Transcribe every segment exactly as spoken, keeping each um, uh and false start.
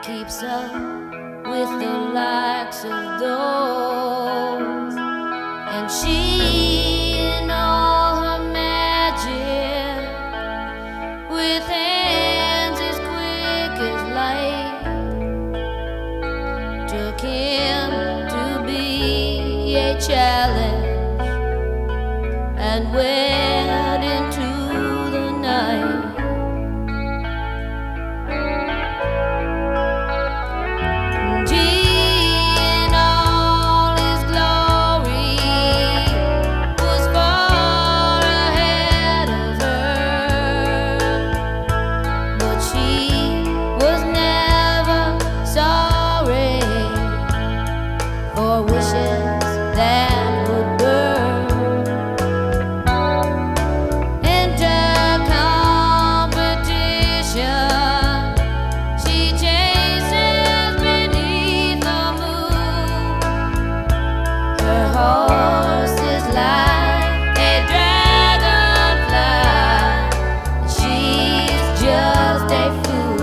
keeps up with the likes of those. And she, in all her magic, with hands as quick as light, took him to be a challenge and went into the night. For wishes that would burn. Enter competition, she chases beneath the moon. Her horse is like a dragonfly, she's just a fool.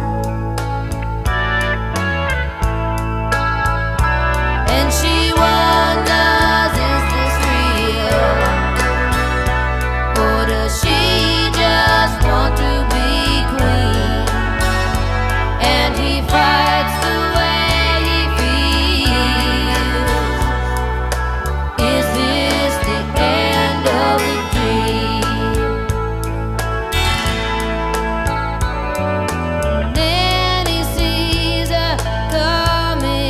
She wonders, is this real? Or does she just want to be queen? And he fights the way he feels. Is this the end of the dream? Then he sees her coming.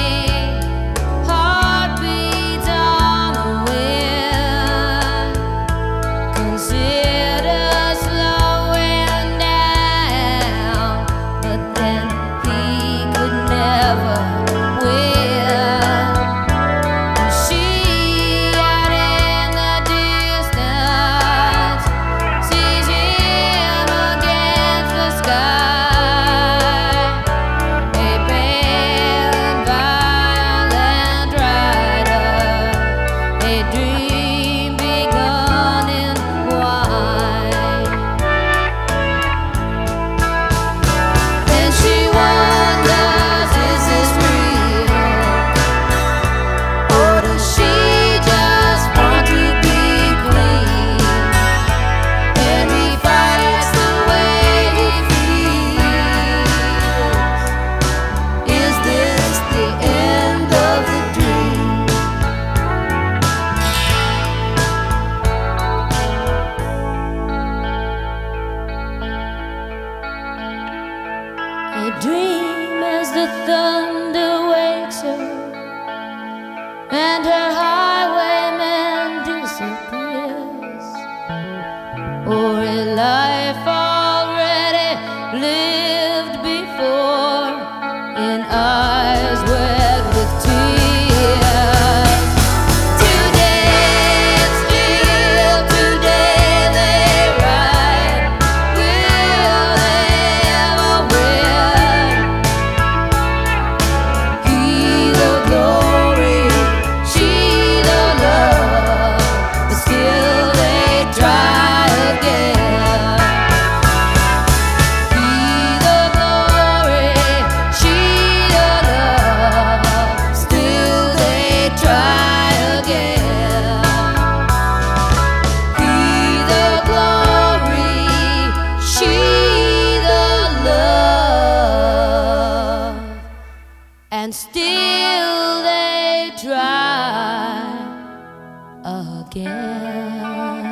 A dream as the thunder wakes her, and her highwayman disappears, or a life already lived before in eyes wet with tears. Today it's still, today they ride. Will they ever win? He the glory, she the love, but still they try again. He the glory, she the love, still they try again. He the glory, she the love, and still they try again.